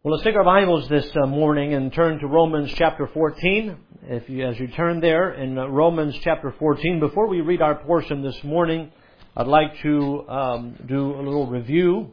Well, let's take our Bibles this morning and turn to Romans chapter 14. As you turn there in Romans chapter 14, before we read our portion this morning, I'd like to do a little review.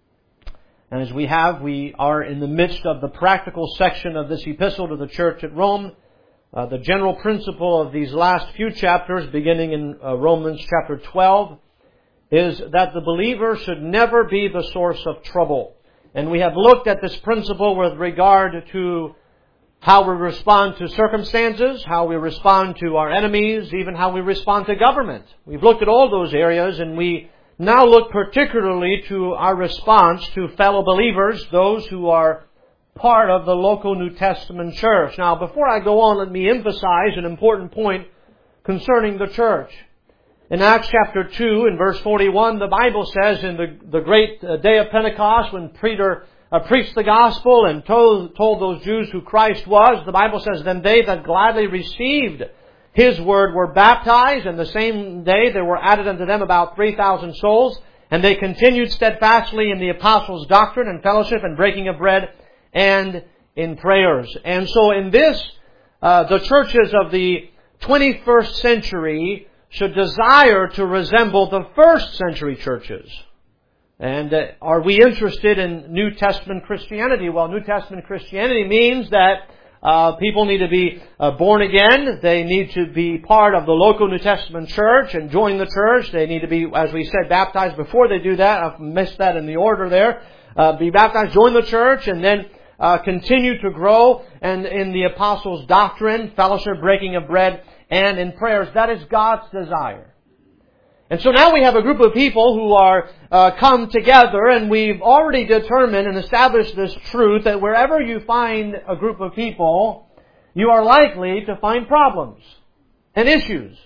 And as we are in the midst of the practical section of this epistle to the church at Rome. The general principle of these last few chapters, beginning in Romans chapter 12, is that the believer should never be the source of trouble. And we have looked at this principle with regard to how we respond to circumstances, how we respond to our enemies, even how we respond to government. We've looked at all those areas, and we now look particularly to our response to fellow believers, those who are part of the local New Testament church. Now, before I go on, let me emphasize an important point concerning the church. In Acts chapter 2, in verse 41, the Bible says in the great day of Pentecost, when Peter preached the gospel and told those Jews who Christ was, the Bible says, "Then they that gladly received His word were baptized, and the same day there were added unto them about 3,000 souls, and they continued steadfastly in the apostles' doctrine and fellowship and breaking of bread and in prayers." And so in this, the churches of the 21st century should desire to resemble the first century churches. And are we interested in New Testament Christianity? Well, New Testament Christianity means that people need to be born again. They need to be part of the local New Testament church and join the church. They need to be, as we said, baptized before they do that. I've missed that in the order there. Be baptized, join the church, and then continue to grow and in the apostles' doctrine, fellowship, breaking of bread, and in prayers. That is God's desire. And so now we have a group of people who are come together, and we've already determined and established this truth that wherever you find a group of people, you are likely to find problems and issues.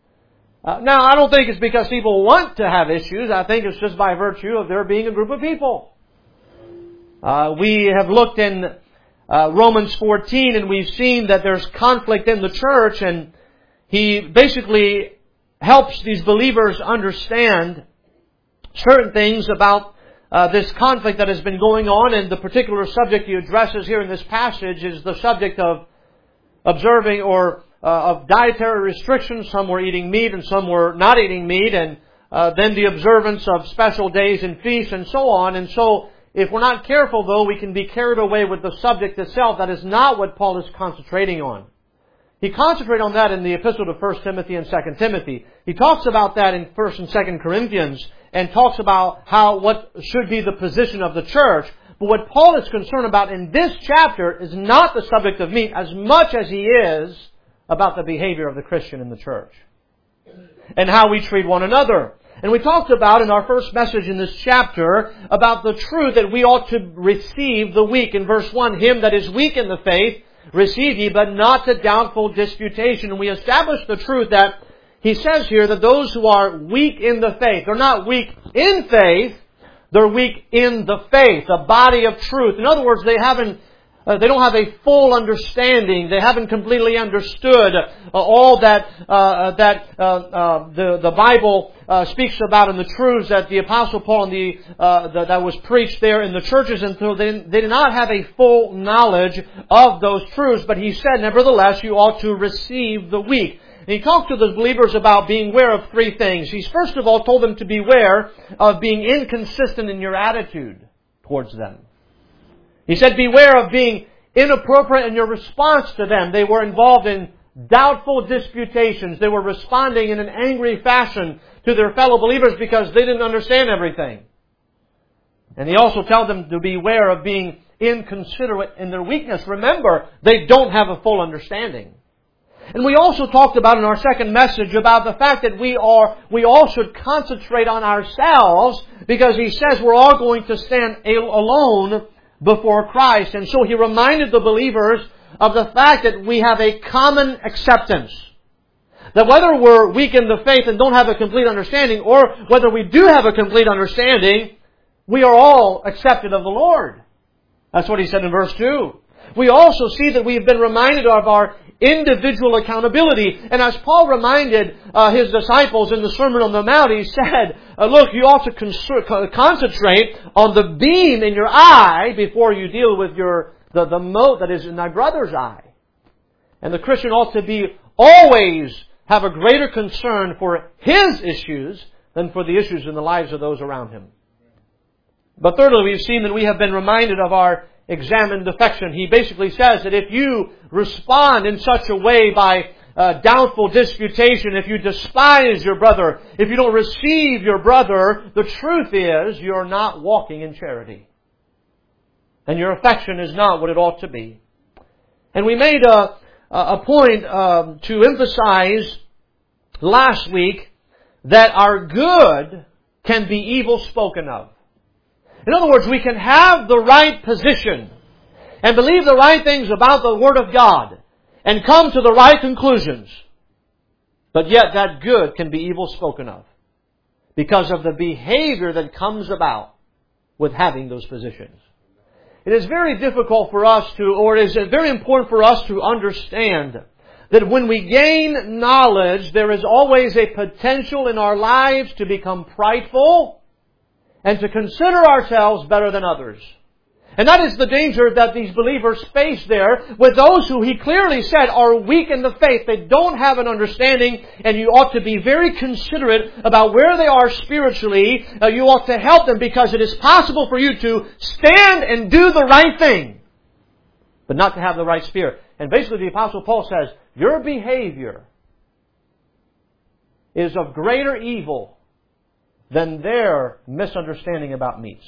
Now, I don't think it's because people want to have issues. I think it's just by virtue of there being a group of people. We have looked in Romans 14, and we've seen that there's conflict in the church, and he basically helps these believers understand certain things about this conflict that has been going on. And the particular subject he addresses here in this passage is the subject of observing or of dietary restrictions. Some were eating meat and some were not eating meat, and then the observance of special days and feasts and so on. And so if we're not careful, though, we can be carried away with the subject itself. That is not what Paul is concentrating on. He concentrated on that in the epistle to 1 Timothy and 2 Timothy. He talks about that in 1 and 2 Corinthians and talks about what should be the position of the church. But what Paul is concerned about in this chapter is not the subject of meat as much as he is about the behavior of the Christian in the church and how we treat one another. And we talked about in our first message in this chapter about the truth that we ought to receive the weak. In verse 1, "Him that is weak in the faith, receive ye, but not to doubtful disputation." And we established the truth that he says here that those who are weak in the faith, they're not weak in faith, they're weak in the faith, the body of truth. In other words, they don't have a full understanding. They haven't completely understood all that the Bible speaks about and the truths that the Apostle Paul and that was preached there in the churches. And so they did not have a full knowledge of those truths. But he said, nevertheless, you ought to receive the weak. And he talked to the believers about being aware of three things. He's first of all told them to beware of being inconsistent in your attitude towards them. He said, beware of being inappropriate in your response to them. They were involved in doubtful disputations. They were responding in an angry fashion to their fellow believers because they didn't understand everything. And he also told them to beware of being inconsiderate in their weakness. Remember, they don't have a full understanding. And we also talked about in our second message about the fact that we all should concentrate on ourselves, because he says we're all going to stand alone before Christ. And so he reminded the believers of the fact that we have a common acceptance. That whether we're weak in the faith and don't have a complete understanding, or whether we do have a complete understanding, we are all accepted of the Lord. That's what he said in verse 2. We also see that we have been reminded of our individual accountability. And as Paul reminded his disciples in the Sermon on the Mount, he said, look, you ought to concentrate on the beam in your eye before you deal with the mote that is in thy brother's eye. And the Christian ought to be always have a greater concern for his issues than for the issues in the lives of those around him. But thirdly, we've seen that we have been reminded of our examined affection. He basically says that if you respond in such a way by doubtful disputation, if you despise your brother, if you don't receive your brother, the truth is you're not walking in charity. And your affection is not what it ought to be. And we made a point to emphasize last week that our good can be evil spoken of. In other words, we can have the right position and believe the right things about the Word of God and come to the right conclusions. But yet that good can be evil spoken of because of the behavior that comes about with having those positions. It is very difficult for us or it is very important for us to understand that when we gain knowledge, there is always a potential in our lives to become prideful and to consider ourselves better than others. And that is the danger that these believers face there with those who he clearly said are weak in the faith. They don't have an understanding, and you ought to be very considerate about where they are spiritually. You ought to help them because it is possible for you to stand and do the right thing, but not to have the right spirit. And basically the Apostle Paul says, your behavior is of greater evil than their misunderstanding about meats.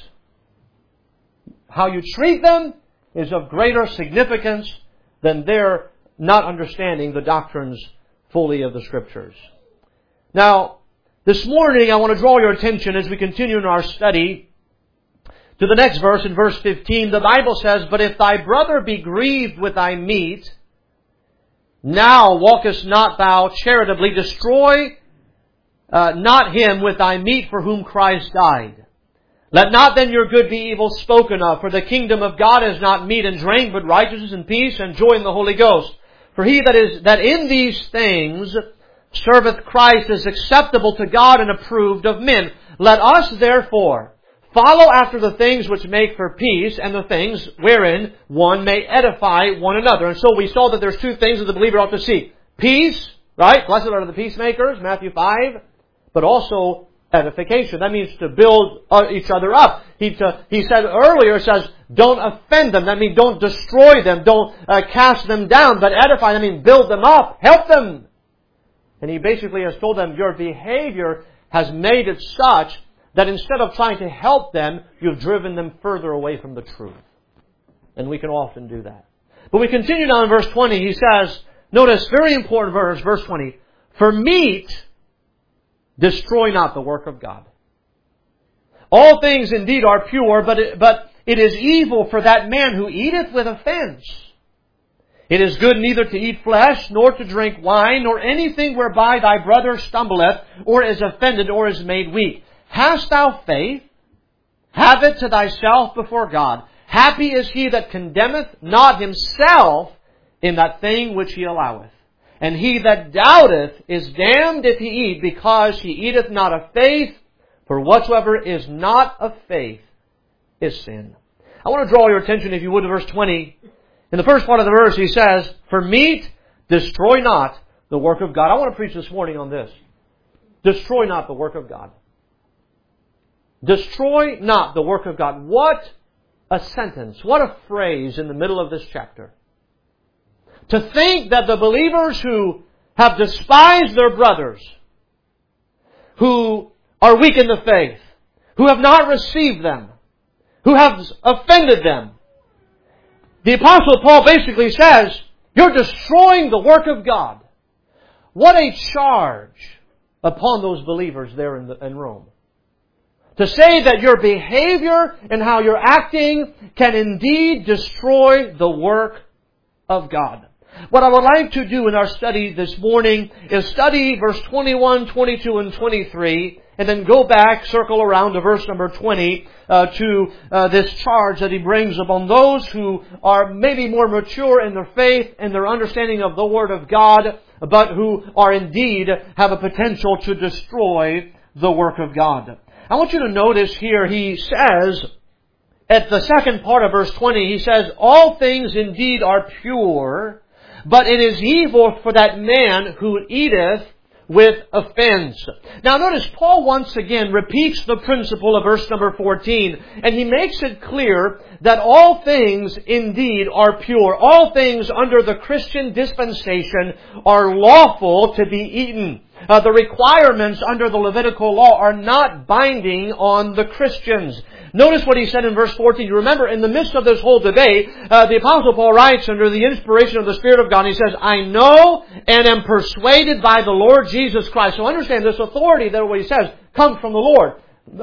How you treat them is of greater significance than their not understanding the doctrines fully of the Scriptures. Now, this morning I want to draw your attention as we continue in our study to the next verse. In verse 15, the Bible says, but if thy brother be grieved with thy meat, now walkest not thou charitably, destroy not him with thy meat for whom Christ died. Let not then your good be evil spoken of, for the kingdom of God is not meat and drink, but righteousness and peace and joy in the Holy Ghost. For he that in these things serveth Christ is acceptable to God and approved of men. Let us therefore follow after the things which make for peace, and the things wherein one may edify one another. And so we saw that there's two things that the believer ought to seek. Peace, right? Blessed are the peacemakers, Matthew 5. But also edification. That means to build each other up. He said earlier, it says, don't offend them. That means don't destroy them. Don't cast them down. But edify them, I mean build them up. Help them. And he basically has told them, your behavior has made it such that instead of trying to help them, you've driven them further away from the truth. And we can often do that. But we continue now in verse 20. He says, notice, very important verse, verse 20. For meat, destroy not the work of God. All things indeed are pure, but it is evil for that man who eateth with offense. It is good neither to eat flesh, nor to drink wine, nor anything whereby thy brother stumbleth, or is offended, or is made weak. Hast thou faith? Have it to thyself before God. Happy is he that condemneth not himself in that thing which he alloweth. And he that doubteth is damned if he eat, because he eateth not of faith. For whatsoever is not of faith is sin. I want to draw your attention, if you would, to verse 20. In the first part of the verse, he says, for meat, destroy not the work of God. I want to preach this morning on this. Destroy not the work of God. Destroy not the work of God. What a sentence. What a phrase in the middle of this chapter. To think that the believers who have despised their brothers, who are weak in the faith, who have not received them, who have offended them, the Apostle Paul basically says, you're destroying the work of God. What a charge upon those believers there in Rome. To say that your behavior and how you're acting can indeed destroy the work of God. What I would like to do in our study this morning is study verse 21, 22, and 23 and then go back, circle around to verse number 20, to this charge that he brings upon those who are maybe more mature in their faith and their understanding of the Word of God, but who are indeed have a potential to destroy the work of God. I want you to notice here, he says, at the second part of verse 20, he says, all things indeed are pure, but it is evil for that man who eateth with offense. Now notice Paul once again repeats the principle of verse number 14, and he makes it clear that all things indeed are pure. All things under the Christian dispensation are lawful to be eaten. The requirements under the Levitical law are not binding on the Christians. Notice what he said in verse 14. You remember, in the midst of this whole debate, the Apostle Paul writes under the inspiration of the Spirit of God, he says, I know and am persuaded by the Lord Jesus Christ. So understand this authority that what he says comes from the Lord.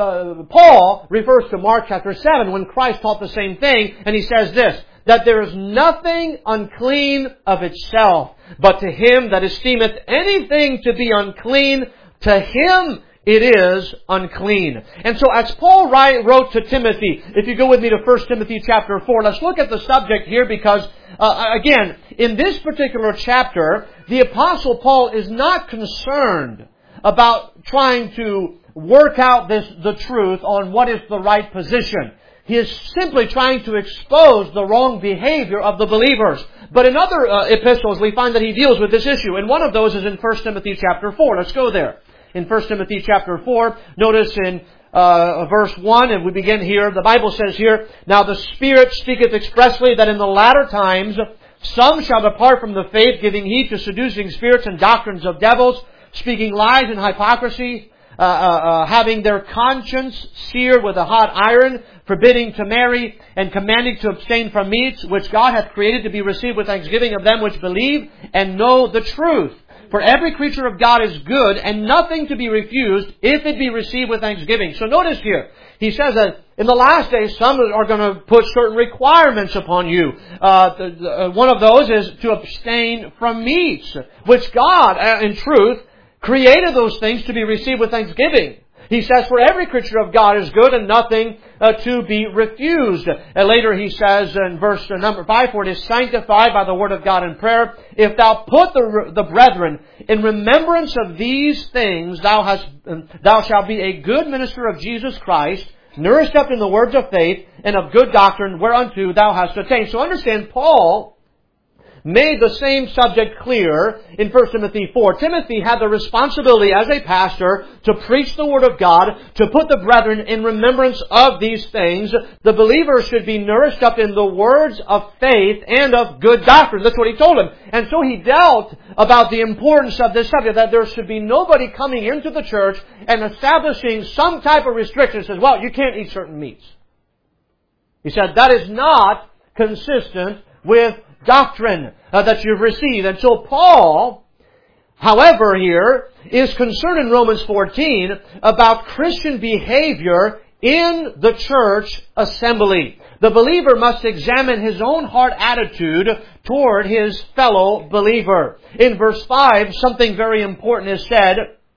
Paul refers to Mark chapter 7 when Christ taught the same thing, and he says this, that there is nothing unclean of itself, but to him that esteemeth anything to be unclean, to him it is unclean. And so as Paul wrote to Timothy, if you go with me to 1 Timothy chapter 4, let's look at the subject here because, again, in this particular chapter, the Apostle Paul is not concerned about trying to work out the truth on what is the right position. He is simply trying to expose the wrong behavior of the believers. But in other epistles, we find that he deals with this issue. And one of those is in 1 Timothy chapter 4. Let's go there. In 1 Timothy chapter 4, notice in verse 1, and we begin here, the Bible says here, Now the Spirit speaketh expressly that in the latter times some shall depart from the faith, giving heed to seducing spirits and doctrines of devils, speaking lies and hypocrisy, having their conscience seared with a hot iron, forbidding to marry, and commanding to abstain from meats, which God hath created to be received with thanksgiving of them which believe and know the truth. For every creature of God is good, and nothing to be refused, if it be received with thanksgiving. So notice here, he says that in the last days, some are going to put certain requirements upon you. One of those is to abstain from meats, which God, in truth, created those things to be received with thanksgiving. He says, for every creature of God is good and nothing to be refused. And later he says in verse number 5, for it is sanctified by the word of God in prayer. If thou put the brethren in remembrance of these things, thou shalt be a good minister of Jesus Christ, nourished up in the words of faith and of good doctrine, whereunto thou hast attained. So understand, Paul made the same subject clear in 1 Timothy 4. Timothy had the responsibility as a pastor to preach the Word of God, to put the brethren in remembrance of these things. The believer should be nourished up in the words of faith and of good doctrine. That's what he told him. And so he dealt about the importance of this subject, that there should be nobody coming into the church and establishing some type of restriction. He says, well, you can't eat certain meats. He said, that is not consistent with doctrine that you've received. And so Paul, however, here is concerned in Romans 14 about Christian behavior in the church assembly. The believer must examine his own heart attitude toward his fellow believer. In verse 5, something very important is said.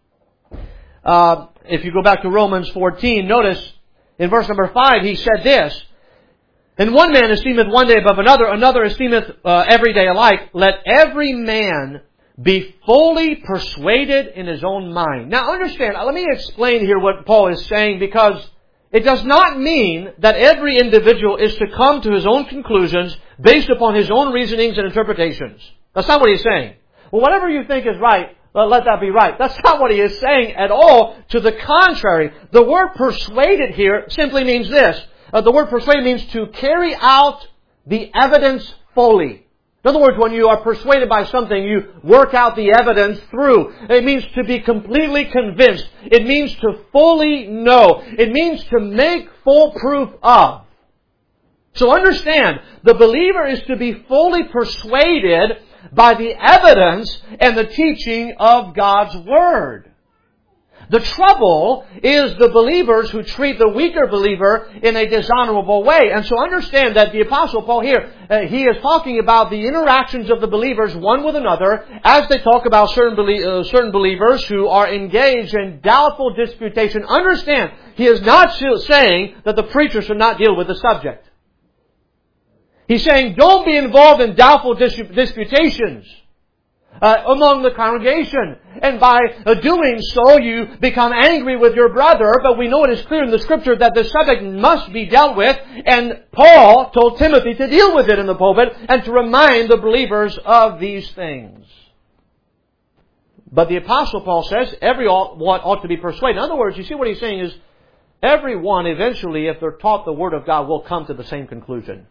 If you go back to Romans 14, notice in verse number 5, he said this, And one man esteemeth one day above another, another esteemeth every day alike. Let every man be fully persuaded in his own mind. Now understand, let me explain here what Paul is saying, because it does not mean that every individual is to come to his own conclusions based upon his own reasonings and interpretations. That's not what he's saying. Well, whatever you think is right, let that be right. That's not what he is saying at all. To the contrary, the word persuaded here simply means this. The word persuade means to carry out the evidence fully. In other words, when you are persuaded by something, you work out the evidence through. It means to be completely convinced. It means to fully know. It means to make full proof of. So understand, the believer is to be fully persuaded by the evidence and the teaching of God's Word. The trouble is the believers who treat the weaker believer in a dishonorable way. And so understand that the Apostle Paul here, he is talking about the interactions of the believers one with another as they talk about certain believers who are engaged in doubtful disputation. Understand, he is not saying that the preacher should not deal with the subject. He's saying don't be involved in doubtful disputations among the congregation. And by doing so, you become angry with your brother. But we know it is clear in the Scripture that the subject must be dealt with. And Paul told Timothy to deal with it in the pulpit and to remind the believers of these things. But the Apostle Paul says everyone ought to be persuaded. In other words, you see what he's saying is everyone eventually, if they're taught the Word of God, will come to the same conclusion.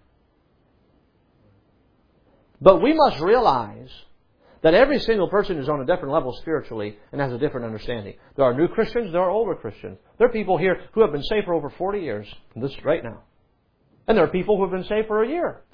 But we must realize that every single person is on a different level spiritually and has a different understanding. There are new Christians, there are older Christians. There are people here who have been saved for over 40 years, this right now. And there are people who have been saved for a year.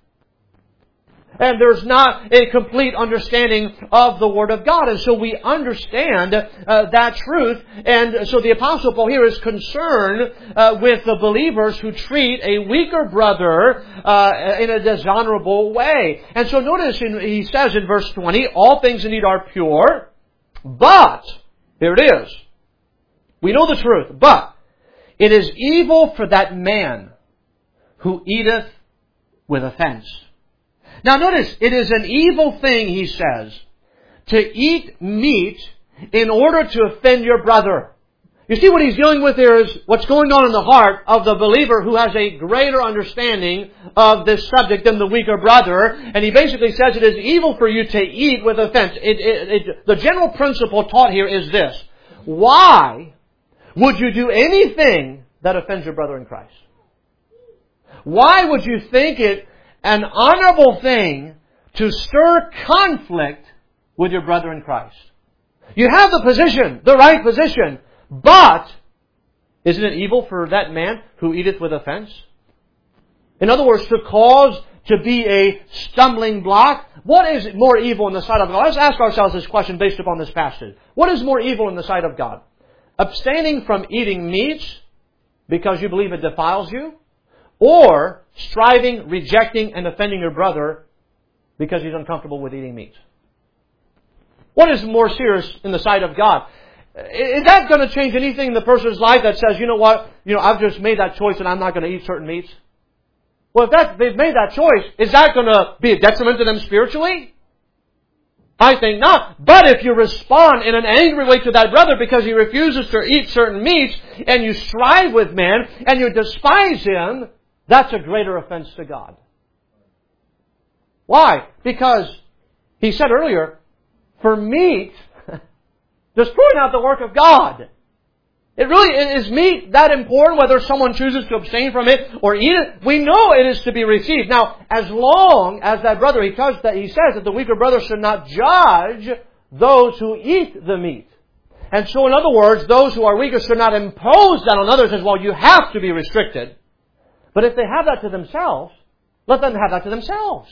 And there's not a complete understanding of the Word of God. And so we understand that truth. And so the Apostle Paul here is concerned with the believers who treat a weaker brother in a dishonorable way. And so notice he says in verse 20, all things indeed are pure, but, here it is, we know the truth, but it is evil for that man who eateth with offense. Now notice, it is an evil thing, he says, to eat meat in order to offend your brother. You see what he's dealing with here is what's going on in the heart of the believer who has a greater understanding of this subject than the weaker brother. And he basically says it is evil for you to eat with offense. The general principle taught here is this. Why would you do anything that offends your brother in Christ? Why would you think it an honorable thing to stir conflict with your brother in Christ? You have the position, the right position, but isn't it evil for that man who eateth with offense? In other words, to cause to be a stumbling block. What is more evil in the sight of God? Let's ask ourselves this question based upon this passage. What is more evil in the sight of God? Abstaining from eating meats because you believe it defiles you? Or striving, rejecting, and offending your brother because he's uncomfortable with eating meat? What is more serious in the sight of God? Is that going to change anything in the person's life that says, you know what, I've just made that choice and I'm not going to eat certain meats? Well, if they've made that choice, is that going to be a detriment to them spiritually? I think not. But if you respond in an angry way to that brother because he refuses to eat certain meats, and you strive with man, and you despise him, that's a greater offense to God. Why? Because he said earlier, for meat, destroy not the work of God. It really is meat that important, whether someone chooses to abstain from it or eat it. We know it is to be received. Now, as long as that brother, he says that the weaker brother should not judge those who eat the meat. And so, in other words, those who are weaker should not impose that on others as well. You have to be restricted. But if they have that to themselves, let them have that to themselves.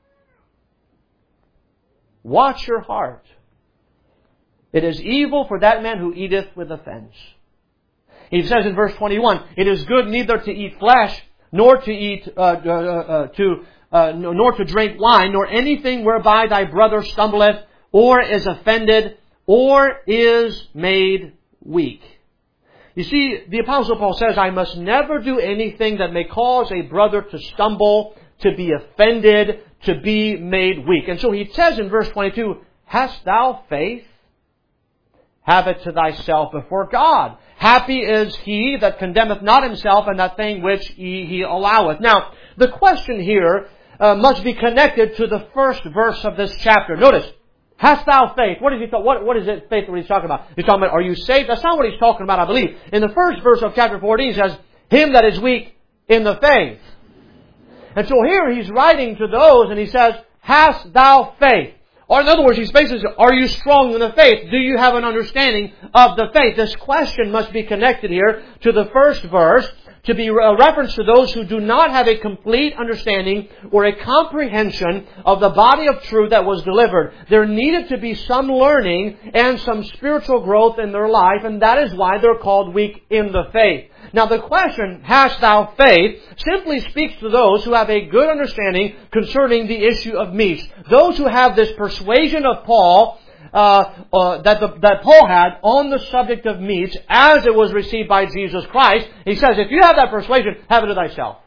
Watch your heart. It is evil for that man who eateth with offense. He says in verse 21, it is good neither to eat flesh, nor to eat, nor to drink wine, nor anything whereby thy brother stumbleth, or is offended, or is made weak. You see, the Apostle Paul says, I must never do anything that may cause a brother to stumble, to be offended, to be made weak. And so he says in verse 22, hast thou faith? Have it to thyself before God. Happy is he that condemneth not himself in that thing which he alloweth. Now, the question here must be connected to the first verse of this chapter. Notice, hast thou faith? What is it faith that he's talking about? He's talking about, are you saved? That's not what he's talking about, I believe. In the first verse of chapter 14, he says, him that is weak in the faith. And so here he's writing to those and he says, hast thou faith? Or in other words, he's basically saying, are you strong in the faith? Do you have an understanding of the faith? This question must be connected here to the first verse, to be a reference to those who do not have a complete understanding or a comprehension of the body of truth that was delivered. There needed to be some learning and some spiritual growth in their life, and that is why they're called weak in the faith. Now the question, hast thou faith, simply speaks to those who have a good understanding concerning the issue of meats. Those who have this persuasion of Paul, that Paul had on the subject of meats as it was received by Jesus Christ. He says, if you have that persuasion, have it to thyself.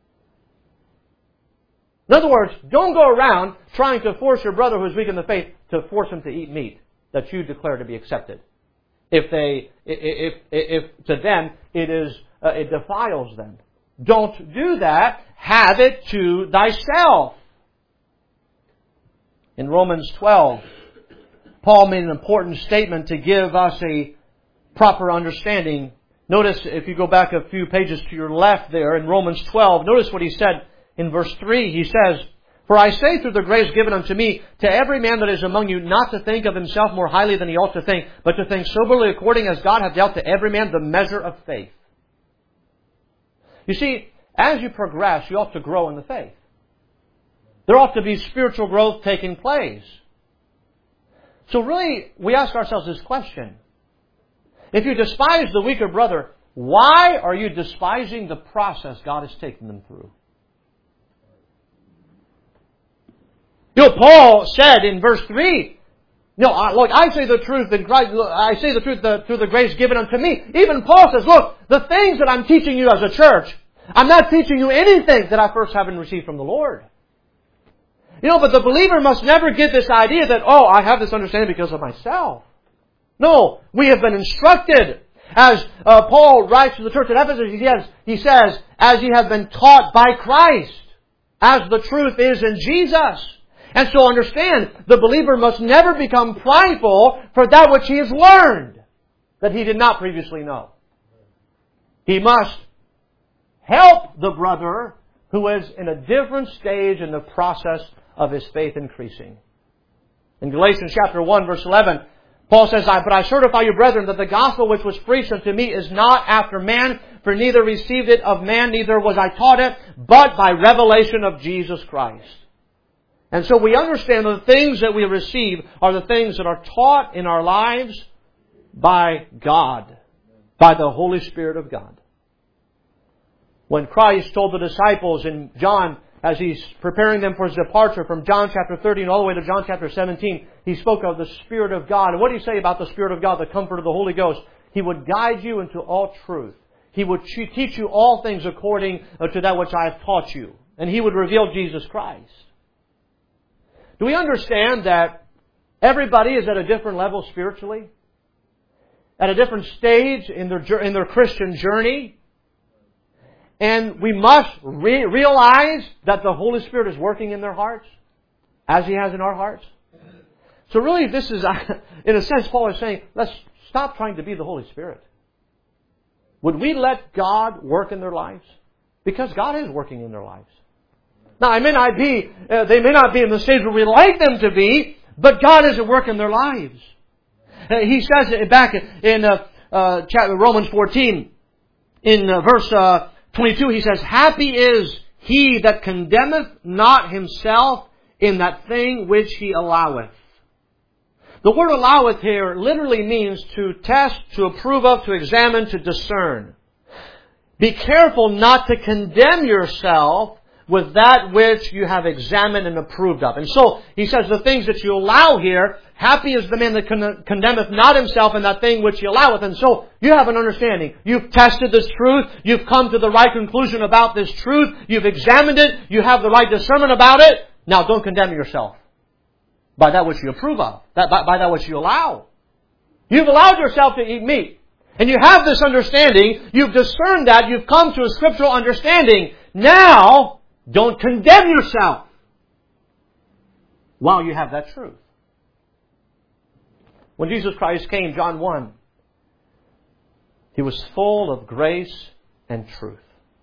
In other words, don't go around trying to force your brother who is weak in the faith to force him to eat meat that you declare to be accepted. If to them it defiles them. Don't do that. Have it to thyself. In Romans 12, Paul made an important statement to give us a proper understanding. Notice, if you go back a few pages to your left there, in Romans 12, notice what he said in verse 3. He says, For I say through the grace given unto me, to every man that is among you, not to think of himself more highly than he ought to think, but to think soberly according as God hath dealt to every man the measure of faith. You see, as you progress, you ought to grow in the faith. There ought to be spiritual growth taking place. So really, we ask ourselves this question. If you despise the weaker brother, why are you despising the process God has taken them through? Paul said in verse 3, look, I say the truth in Christ, I say the truth through the grace given unto me. Even Paul says, look, the things that I'm teaching you as a church, I'm not teaching you anything that I first haven't received from the Lord. But the believer must never get this idea that, I have this understanding because of myself. No, we have been instructed. As Paul writes to the church at Ephesus, he says, as ye have been taught by Christ, as the truth is in Jesus. And so understand, the believer must never become prideful for that which he has learned that he did not previously know. He must help the brother who is in a different stage in the process of his faith increasing. In Galatians chapter 1, verse 11, Paul says, But I certify you, brethren, that the gospel which was preached unto me is not after man, for neither received it of man, neither was I taught it, but by revelation of Jesus Christ. And so we understand that the things that we receive are the things that are taught in our lives by God, by the Holy Spirit of God. When Christ told the disciples in John, as He's preparing them for His departure from John chapter 13 all the way to John chapter 17, He spoke of the Spirit of God. And what did He say about the Spirit of God, the comfort of the Holy Ghost? He would guide you into all truth. He would teach you all things according to that which I have taught you. And He would reveal Jesus Christ. Do we understand that everybody is at a different level spiritually? At a different stage in their Christian journey? And we must realize that the Holy Spirit is working in their hearts, as He has in our hearts. So really this is, in a sense, Paul is saying, let's stop trying to be the Holy Spirit. Would we let God work in their lives? Because God is working in their lives. Now, they may not be in the stage where we like them to be, but God is at work in their lives. He says back in Romans 14, in verse 22, he says, Happy is he that condemneth not himself in that thing which he alloweth. The word alloweth here literally means to test, to approve of, to examine, to discern. Be careful not to condemn yourself with that which you have examined and approved of. And so, he says the things that you allow here, happy is the man that condemneth not himself in that thing which he alloweth. And so, you have an understanding. You've tested this truth. You've come to the right conclusion about this truth. You've examined it. You have the right discernment about it. Now, don't condemn yourself by that which you approve of, by that which you allow. You've allowed yourself to eat meat. And you have this understanding. You've discerned that. You've come to a scriptural understanding. Now, don't condemn yourself while you have that truth. When Jesus Christ came, John 1, He was full of grace and truth.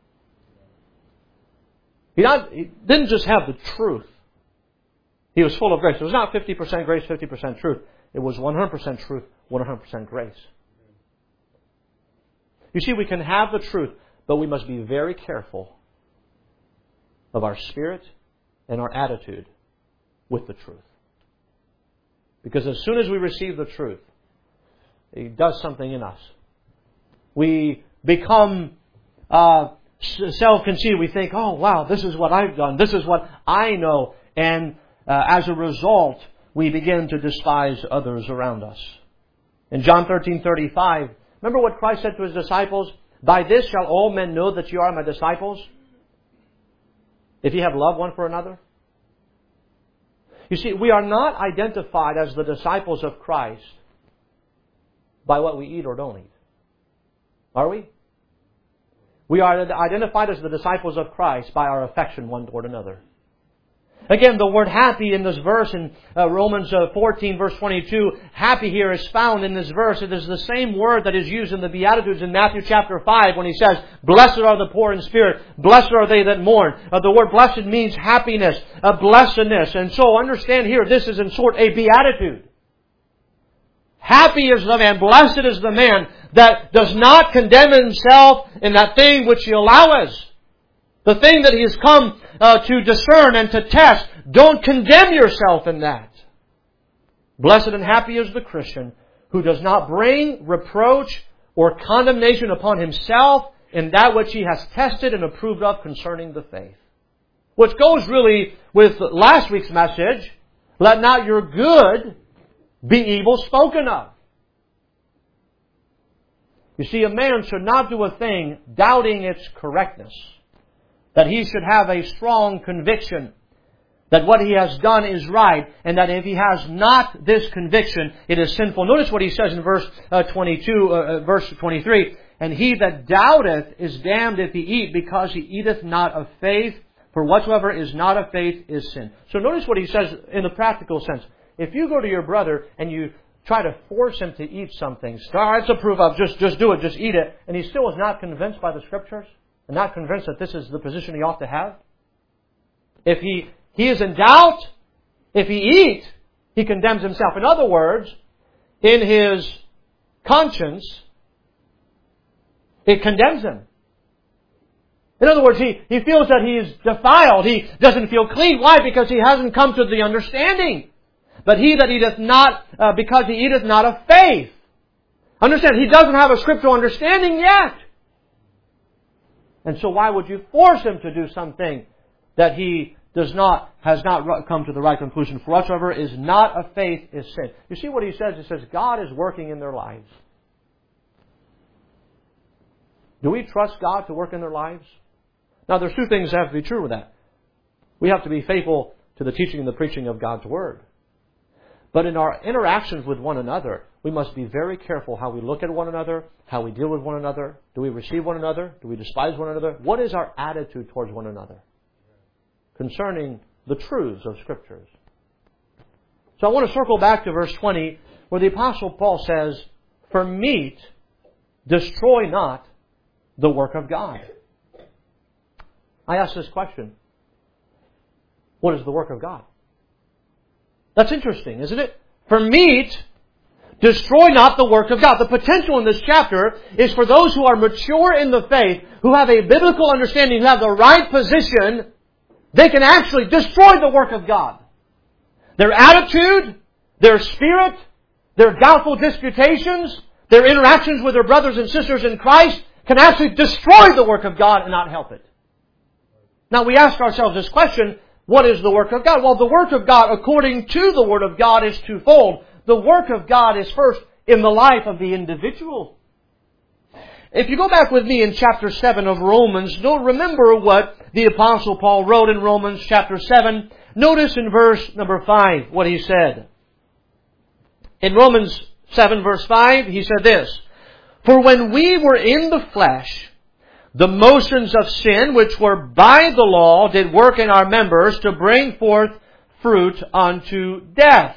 He didn't just have the truth. He was full of grace. It was not 50% grace, 50% truth. It was 100% truth, 100% grace. You see, we can have the truth, But we must be very careful of our spirit and our attitude with the truth. Because as soon as we receive the truth, it does something in us. We become self-conceited. We think, oh, wow, this is what I've done. This is what I know. And as a result, we begin to despise others around us. In John 13:35, remember what Christ said to His disciples? By this shall all men know that you are my disciples, if you have love one for another. You see, we are not identified as the disciples of Christ by what we eat or don't eat. Are we? We are identified as the disciples of Christ by our affection one toward another. Again, the word happy in this verse in Romans 14 verse 22, happy here is found in this verse. It is the same word that is used in the Beatitudes in Matthew chapter 5 when He says, blessed are the poor in spirit, blessed are they that mourn. The word blessed means happiness, blessedness. And so understand here, this is in short a beatitude. Happy is the man, blessed is the man that does not condemn himself in that thing which he allows. The thing that he has come to discern and to test. Don't condemn yourself in that. Blessed and happy is the Christian who does not bring reproach or condemnation upon himself in that which he has tested and approved of concerning the faith. Which goes really with last week's message. Let not your good be evil spoken of. You see, a man should not do a thing doubting its correctness. That he should have a strong conviction that what he has done is right, and that if he has not this conviction, it is sinful. Notice what he says in verse 23. And he that doubteth is damned if he eat, because he eateth not of faith. For whatsoever is not of faith is sin. So notice what he says in the practical sense. If you go to your brother and you try to force him to eat something, let's approve of, just do it, just eat it, and he still is not convinced by the Scriptures, and not convinced that this is the position he ought to have. If he is in doubt, if he eat, he condemns himself. In other words, in his conscience, it condemns him. In other words, he feels that he is defiled. He doesn't feel clean. Why? Because he hasn't come to the understanding. But he that eateth not, because he eateth not of faith. Understand, he doesn't have a scriptural understanding yet. And so why would you force him to do something that he has not come to the right conclusion? For whatsoever is not of faith is sin. You see what he says? He says God is working in their lives. Do we trust God to work in their lives? Now there's two things that have to be true with that. We have to be faithful to the teaching and the preaching of God's Word. But in our interactions with one another, we must be very careful how we look at one another, how we deal with one another. Do we receive one another? Do we despise one another? What is our attitude towards one another concerning the truths of Scriptures? So I want to circle back to verse 20, where the Apostle Paul says, for meat, destroy not the work of God. I ask this question. What is the work of God? That's interesting, isn't it? For meat, destroy not the work of God. The potential in this chapter is for those who are mature in the faith, who have a biblical understanding, who have the right position, they can actually destroy the work of God. Their attitude, their spirit, their doubtful disputations, their interactions with their brothers and sisters in Christ can actually destroy the work of God and not help it. Now we ask ourselves this question, what is the work of God? Well, the work of God, according to the Word of God, is twofold. The work of God is first in the life of the individual. If you go back with me in chapter 7 of Romans, remember what the Apostle Paul wrote in Romans chapter 7. Notice in verse number 5 what he said. In Romans 7 verse 5, he said this, for when we were in the flesh, the motions of sin, which were by the law, did work in our members to bring forth fruit unto death.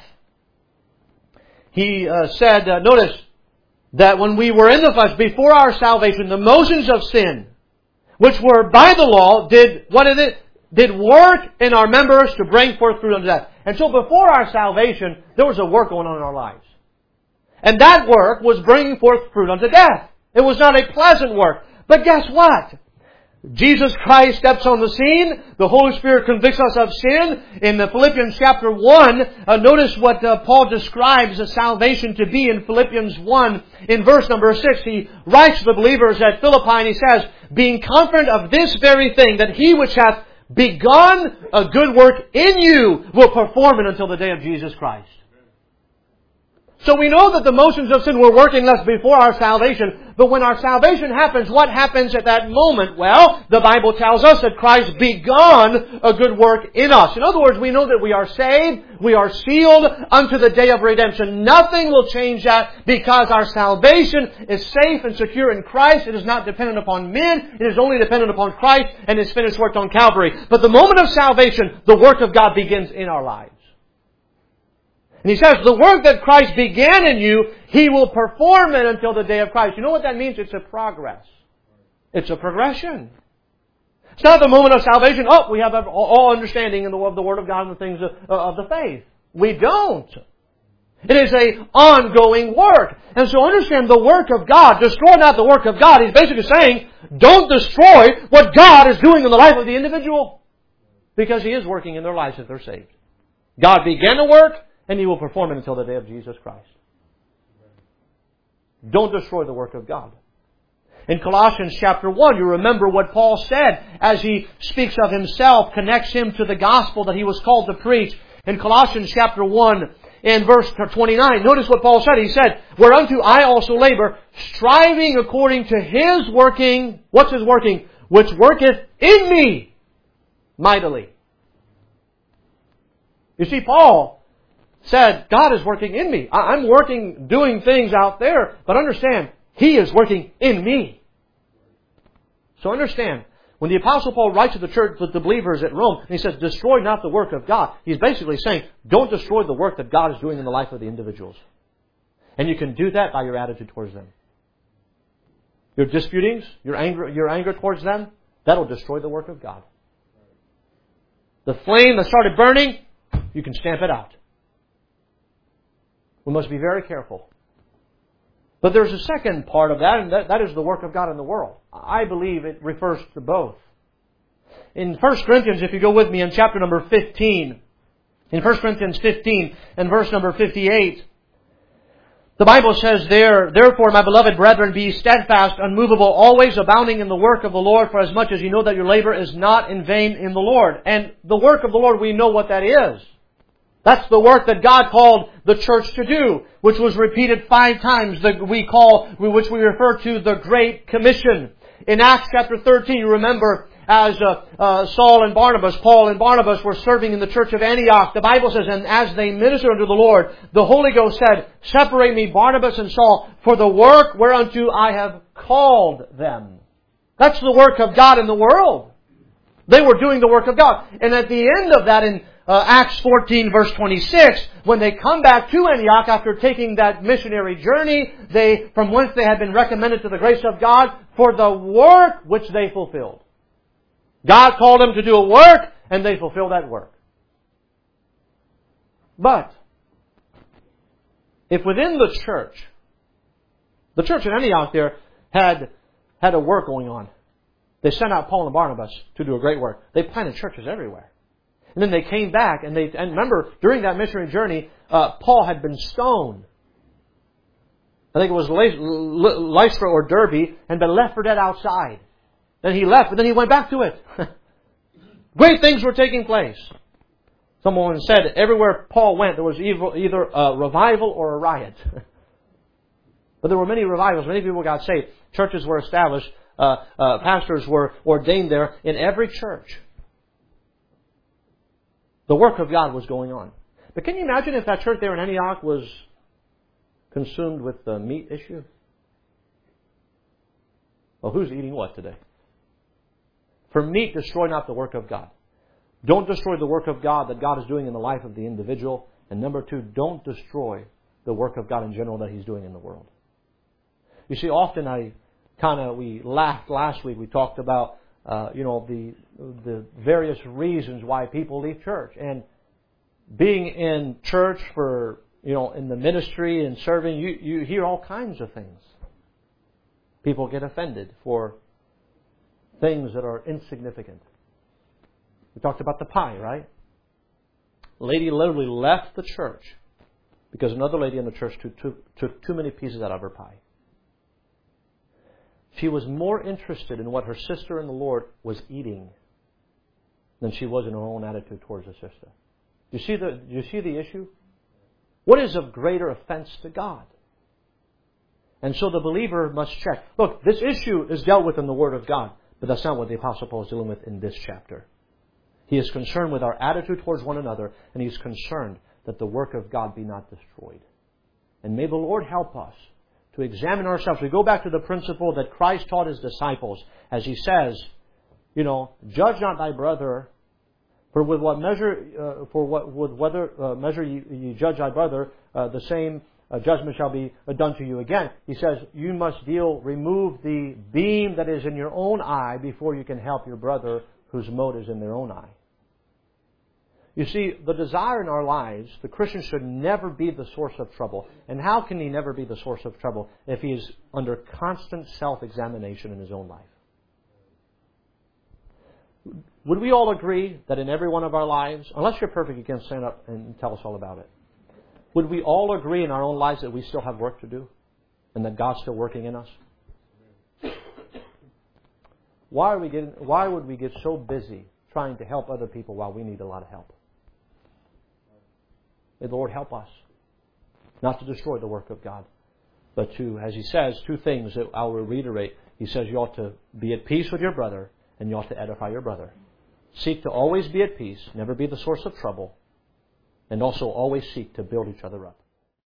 He said, notice, that when we were in the flesh, before our salvation, the motions of sin, which were by the law, did work in our members to bring forth fruit unto death. And so before our salvation, there was a work going on in our lives. And that work was bringing forth fruit unto death. It was not a pleasant work. But guess what? Jesus Christ steps on the scene. The Holy Spirit convicts us of sin. In Philippians chapter 1, notice what Paul describes as salvation to be in Philippians 1. In verse number 6, he writes to the believers at Philippi and he says, being confident of this very thing, that he which hath begun a good work in you will perform it until the day of Jesus Christ. So we know that the motions of sin were working in us before our salvation. But when our salvation happens, what happens at that moment? Well, the Bible tells us that Christ begun a good work in us. In other words, we know that we are saved, we are sealed unto the day of redemption. Nothing will change that because our salvation is safe and secure in Christ. It is not dependent upon men. It is only dependent upon Christ and His finished work on Calvary. But the moment of salvation, the work of God begins in our lives. And he says, the work that Christ began in you, He will perform it until the day of Christ. You know what that means? It's a progress. It's a progression. It's not the moment of salvation, we have all understanding of the Word of God and the things of the faith. We don't. It is an ongoing work. And so understand the work of God. Destroy not the work of God. He's basically saying, don't destroy what God is doing in the life of the individual. Because He is working in their lives if they're saved. God began the work, and He will perform it until the day of Jesus Christ. Don't destroy the work of God. In Colossians chapter 1, you remember what Paul said as he speaks of himself, connects him to the gospel that he was called to preach. In Colossians chapter 1, in verse 29, notice what Paul said. He said, whereunto I also labor, striving according to His working. What's His working? Which worketh in me mightily. You see, Paul said, God is working in me. I'm working, doing things out there, but understand, He is working in me. So understand, when the Apostle Paul writes to the church, with the believers at Rome, and he says, destroy not the work of God, he's basically saying, don't destroy the work that God is doing in the life of the individuals. And you can do that by your attitude towards them. Your disputings, your anger towards them, that'll destroy the work of God. The flame that started burning, you can stamp it out. We must be very careful. But there's a second part of that, and that is the work of God in the world. I believe it refers to both. In 1 Corinthians, if you go with me in chapter number 15, in 1 Corinthians 15 and verse number 58, the Bible says there, therefore, my beloved brethren, be steadfast, unmovable, always abounding in the work of the Lord, for as much as you know that your labor is not in vain in the Lord. And the work of the Lord, we know what that is. That's the work that God called the church to do, which was repeated 5 times, which we refer to the Great Commission. In Acts chapter 13, you remember as Paul and Barnabas were serving in the church of Antioch, the Bible says, and as they ministered unto the Lord, the Holy Ghost said, separate me, Barnabas and Saul, for the work whereunto I have called them. That's the work of God in the world. They were doing the work of God. And at the end of that, in Acts 14 verse 26, when they come back to Antioch after taking that missionary journey, from whence they had been recommended to the grace of God for the work which they fulfilled. God called them to do a work, and they fulfilled that work. But, if within the church in Antioch there had a work going on, they sent out Paul and Barnabas to do a great work. They planted churches everywhere. And then they came back, and remember, during that missionary journey, Paul had been stoned. I think it was Lystra or Derbe, and been left for dead outside. Then he left, but then he went back to it. Great things were taking place. Someone said everywhere Paul went, there was either a revival or a riot. But there were many revivals. Many people got saved. Churches were established. Pastors were ordained there in every church. The work of God was going on. But can you imagine if that church there in Antioch was consumed with the meat issue? Well, who's eating what today? For meat, destroy not the work of God. Don't destroy the work of God that God is doing in the life of the individual. And number 2, don't destroy the work of God in general that He's doing in the world. You see, often we laughed last week. We talked about the various reasons why people leave church. And being in church for, in the ministry and serving, you hear all kinds of things. People get offended for things that are insignificant. We talked about the pie, right? A lady literally left the church because another lady in the church took too many pieces out of her pie. She was more interested in what her sister in the Lord was eating than she was in her own attitude towards her sister. Do you see the issue? What is of greater offense to God? And so the believer must check. Look, this issue is dealt with in the Word of God, but that's not what the Apostle Paul is dealing with in this chapter. He is concerned with our attitude towards one another, and he's concerned that the work of God be not destroyed. And may the Lord help us to examine ourselves. We go back to the principle that Christ taught His disciples, as He says, judge not thy brother, for with what measure, measure you judge thy brother, the same judgment shall be done to you again. He says, you must remove the beam that is in your own eye before you can help your brother whose mote is in their own eye. You see, the desire in our lives, the Christian should never be the source of trouble. And how can he never be the source of trouble if he is under constant self-examination in his own life? Would we all agree that in every one of our lives, unless you're perfect, you can stand up and tell us all about it. Would we all agree in our own lives that we still have work to do and that God's still working in us? Why would we get so busy trying to help other people while we need a lot of help? May the Lord help us not to destroy the work of God, but to, as He says, two things that I will reiterate. He says you ought to be at peace with your brother and you ought to edify your brother. Seek to always be at peace, never be the source of trouble, and also always seek to build each other up.